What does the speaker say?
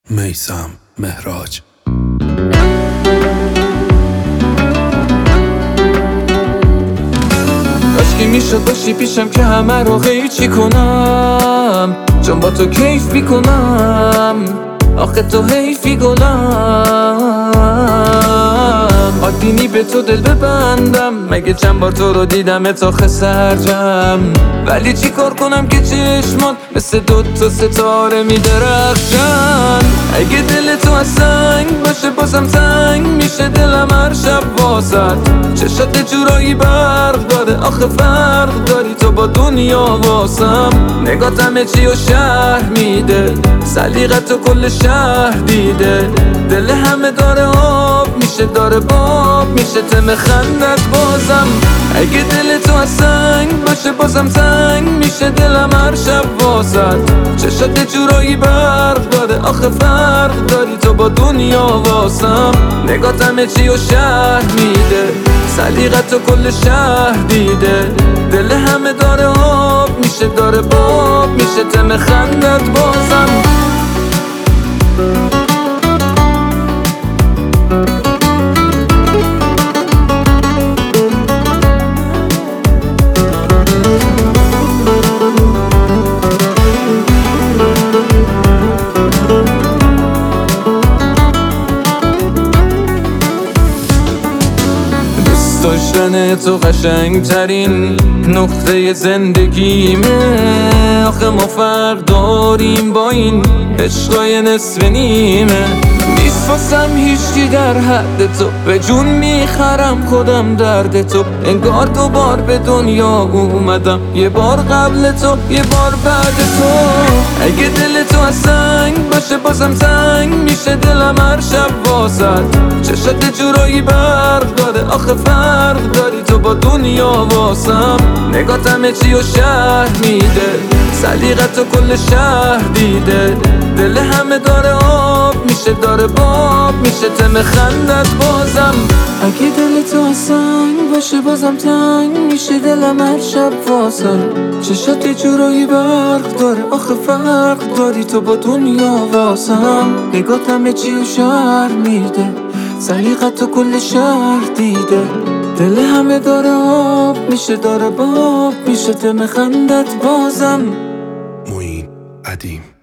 میثم مهراج. کاشکی میشد باشی پیشم که همه رو قیچی کنم، چون با تو کیف میکنم. آخه تو حیفی گلم، آدینی به تو دل ببندم. مگه چند بار تو رو دیدم تا خسرجم، ولی چی کار کنم که چشمات مثل دوتا ستاره میدرخشن. اگه دل تو از سنگ باشه بازم تنگ میشه دلم هر شب واسد. چشات جورایی برق داره، آخه فرق داری تو با دنیا واسم. نگات همه چی و شهر میده، سلیقت تو کل شهر دیده. دل همه داره آب میشه، داره باب میشه تم خندت بازم. اگه دل تو از سنگ باشه بازم تنگ میشه دلم هر شب واسد. چشات جورایی برق داره، آخه فرق داری تو با دنیا واسم. نگات همه چی و شهر میده، سلیقت تو کل شهر دیده. دل همه داره آب میشه، داره باب میشه تم خندت بازم. داشتن تو قشنگترین نقطه زندگیمه. آخه ما فرق داریم با این عشقای نصف نیمه. نیست واسم هیچی در حد تو، به جون میخرم خودم درد تو. انگار دوبار به دنیا اومدم، یه بار قبل تو یه بار بعد تو. اگه دل تو از سنگ باشه بازم تنگ میشه دلم هر شب واسد. چشات جورایی برق داره، آخه فرق داری تو با دنیا واسم. نگات همه چی و شهر میده، سلیقت تو کل شهر دیده. دل همه داره آب میشه، داره باب میشه تم خندت بازم. اگه دل تو از سنگ باشه بازم تنگ میشه دلم هر شب واسم. چشات جورایی برق داره، آخه فرق داری تو با دنیا واسم. نگات همه چی و شهر میده، سلیقت تو کل شهر دیده. دل همه داره آب میشه، داره باب میشه تم خندت بازم. معین ادیم.